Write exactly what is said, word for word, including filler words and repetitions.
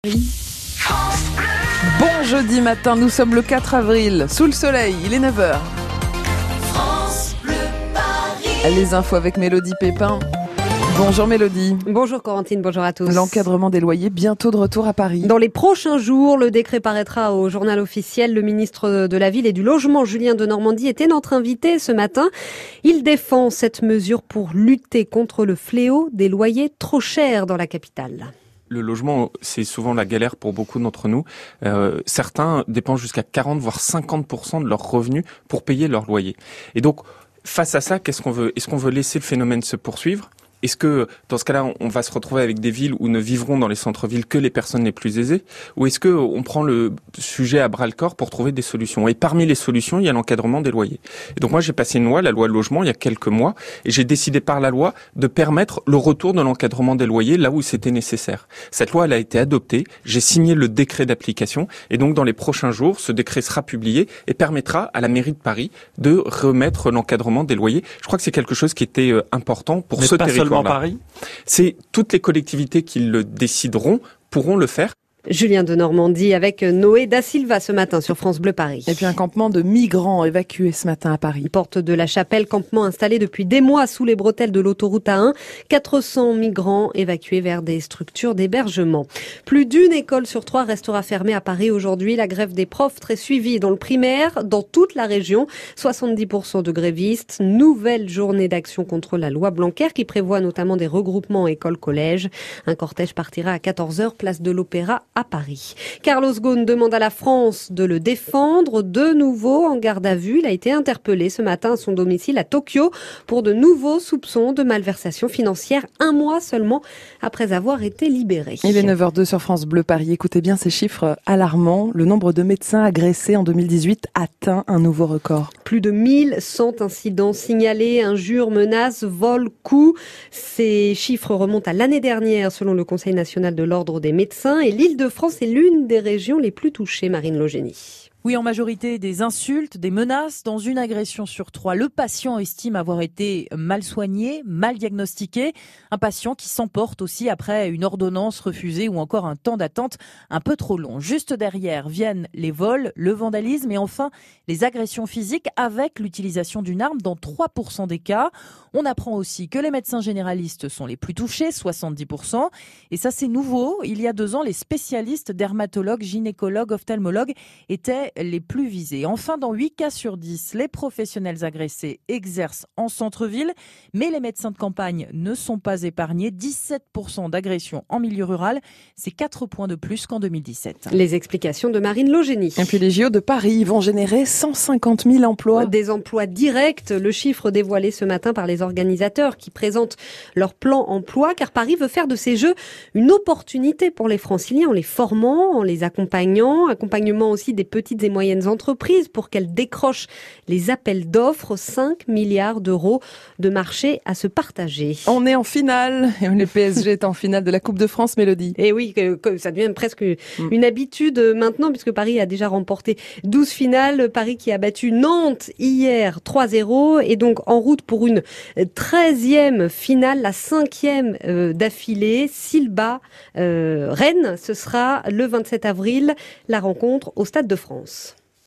Bon jeudi matin, nous sommes le quatre avril, sous le soleil, il est neuf heures. France Bleu Paris. Les infos avec Mélodie Pépin. Bonjour Mélodie. Bonjour Corentine, bonjour à tous. L'encadrement des loyers bientôt de retour à Paris. Dans les prochains jours, le décret paraîtra au journal officiel. Le ministre de la Ville et du Logement, Julien Denormandie, était notre invité ce matin. Il défend cette mesure pour lutter contre le fléau des loyers trop chers dans la capitale. Le logement, c'est souvent la galère pour beaucoup d'entre nous. Euh, certains dépensent jusqu'à quarante voire cinquante pour cent de leurs revenus pour payer leur loyer. Et donc, face à ça, qu'est-ce qu'on veut ? Est-ce qu'on veut laisser le phénomène se poursuivre ? Est-ce que, dans ce cas-là, on va se retrouver avec des villes où ne vivront dans les centres-villes que les personnes les plus aisées ? Ou est-ce que on prend le sujet à bras-le-corps pour trouver des solutions ? Et parmi les solutions, il y a l'encadrement des loyers. Et donc moi, j'ai passé une loi, la loi logement, il y a quelques mois, et j'ai décidé par la loi de permettre le retour de l'encadrement des loyers là où c'était nécessaire. Cette loi, elle a été adoptée, j'ai signé le décret d'application, et donc dans les prochains jours, ce décret sera publié et permettra à la mairie de Paris de remettre l'encadrement des loyers. Je crois que c'est quelque chose qui était important pour Mais ce pas territoire. Paris. C'est toutes les collectivités qui le décideront pourront le faire. Julien Denormandie avec Noé Da Silva ce matin sur France Bleu Paris. Et puis un campement de migrants évacués ce matin à Paris. Porte de la Chapelle, campement installé depuis des mois sous les bretelles de l'autoroute A un. quatre cents migrants évacués vers des structures d'hébergement. Plus d'une école sur trois restera fermée à Paris aujourd'hui. La grève des profs très suivie dans le primaire, dans toute la région. soixante-dix pour cent de grévistes. Nouvelle journée d'action contre la loi Blanquer qui prévoit notamment des regroupements école-collège. Un cortège partira à quatorze heures, place de l'Opéra à Paris. Carlos Ghosn demande à la France de le défendre. De nouveau en garde à vue, il a été interpellé ce matin à son domicile à Tokyo pour de nouveaux soupçons de malversation financière, un mois seulement après avoir été libéré. Il est neuf heures deux sur France Bleu Paris. Écoutez bien ces chiffres alarmants. Le nombre de médecins agressés en deux mille dix-huit atteint un nouveau record. Plus de mille cent incidents signalés, injures, menaces, vols, coups. Ces chiffres remontent à l'année dernière selon le Conseil national de l'ordre des médecins et l'Île de France est l'une des régions les plus touchées, Marine Logénie. Oui, en majorité des insultes, des menaces. Dans une agression sur trois, le patient estime avoir été mal soigné, mal diagnostiqué. Un patient qui s'emporte aussi après une ordonnance refusée ou encore un temps d'attente un peu trop long. Juste derrière viennent les vols, le vandalisme et enfin les agressions physiques avec l'utilisation d'une arme dans trois pour cent des cas. On apprend aussi que les médecins généralistes sont les plus touchés, soixante-dix pour cent. Et ça, c'est nouveau. Il y a deux ans, les spécialistes dermatologues, gynécologues, ophtalmologues étaient les plus visés. Enfin, dans huit cas sur dix, les professionnels agressés exercent en centre-ville, mais les médecins de campagne ne sont pas épargnés. dix-sept pour cent d'agressions en milieu rural, c'est quatre points de plus qu'en deux mille dix-sept. Les explications de Marine Logénie. Et puis les J O de Paris vont générer cent cinquante mille emplois. Des emplois directs, le chiffre dévoilé ce matin par les organisateurs qui présentent leur plan emploi, car Paris veut faire de ces Jeux une opportunité pour les Franciliens en les formant, en les accompagnant, accompagnement aussi des petites et moyennes entreprises pour qu'elles décrochent les appels d'offres, cinq milliards d'euros de marché à se partager. On est en finale, et le P S G est en finale de la Coupe de France, Mélodie. Et oui, que, que ça devient presque une habitude maintenant, puisque Paris a déjà remporté douze finales. Paris qui a battu Nantes hier trois zéro, et donc en route pour une treizième finale, la cinquième euh, d'affilée. S'il bat euh, Rennes, ce sera le vingt-sept avril, la rencontre au Stade de France.